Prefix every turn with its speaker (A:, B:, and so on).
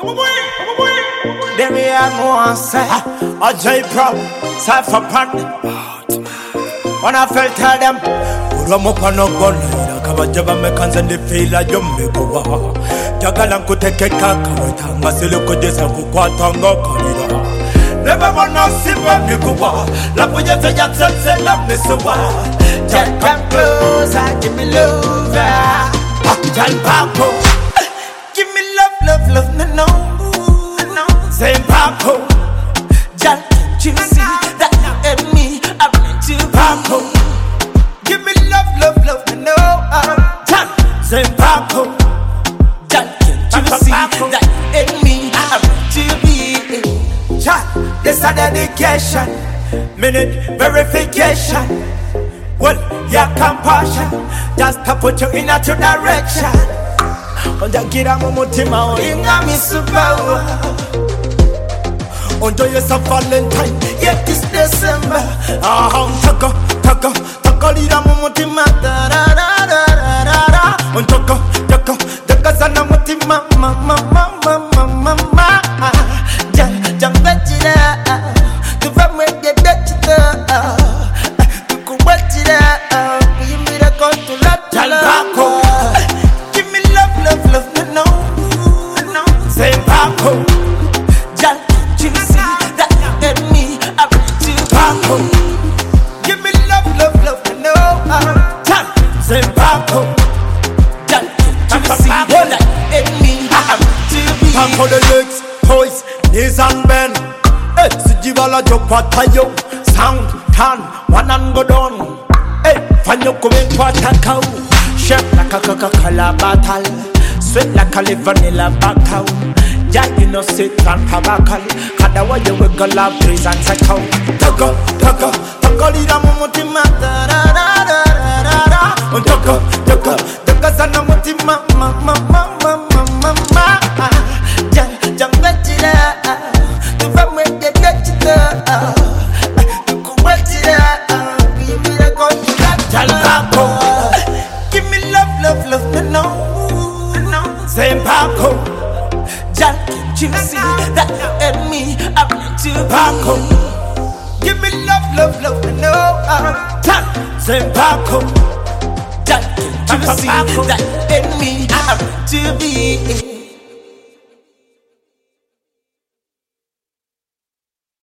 A: There we are, no say. A J Pro, Cypher Pan. When I felt tell them, put them up on a gun. Kabajaba mekans and the feel like you make a war. Jagalan could take a kaka, Masilo just have a quatango corridor. Never wanna see when you go war. Love with your face, say love me so well. Just come closer, give me love. Jan Paco, give me love, love, no. Say Paco, Jan, you see that you and me, I'm into Paco. Give me love, no. Jan, say Paco, Jan, you see that you and me, I'm into be. Jan, this a dedication, minute verification. Well, your compassion just to put you in a true direction. On the gira mumutima inga misubawa. On the years of Valentine, yet this December. Taka lira mumutima da da da da da da. On taka sana mutima mama. Jam betira, tu vas me get that. Give me love, no. Say Paco, Jan, you see that and me, I'm to Paco. Give me love, no. Jan, say Paco, Jan, you see that and me, I'm to be. Paco the legs, toys, knees and bend. Sijivala jopatayo, sound can one and go down. Fanyo kumen kwa takao. Chef like a Coca-Cola bottle, sweet like a vanilla bottle. Yeah, you know sit and tabakal. Kada wa you wiggle love trees and takao. Taka lira mumutima da da da da da da. Taka sana mutima mama. Jam betira, tu vas me get give me love, no. Say Paco, Jan, you see that you and me, I'm to Paco. Give me love, no. Say Paco, Jan, you see that you and me, I'm to be.